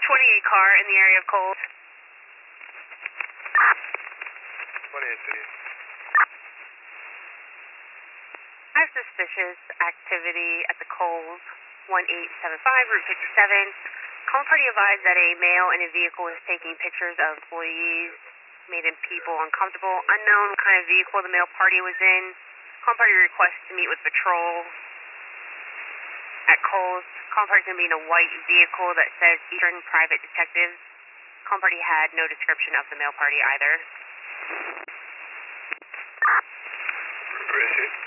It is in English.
28 car in the area of Coles. 28 City. I have suspicious activity at the Coles, 1875, Route 57. Call party advised that a male in a vehicle is taking pictures of employees, making people uncomfortable. Unknown what kind of vehicle the male party was in. Call party requests to meet with patrol at Coles. Call party is going to be in a white vehicle that says Eastern Private Detectives. Call party had no description of the male party either. Appreciate it.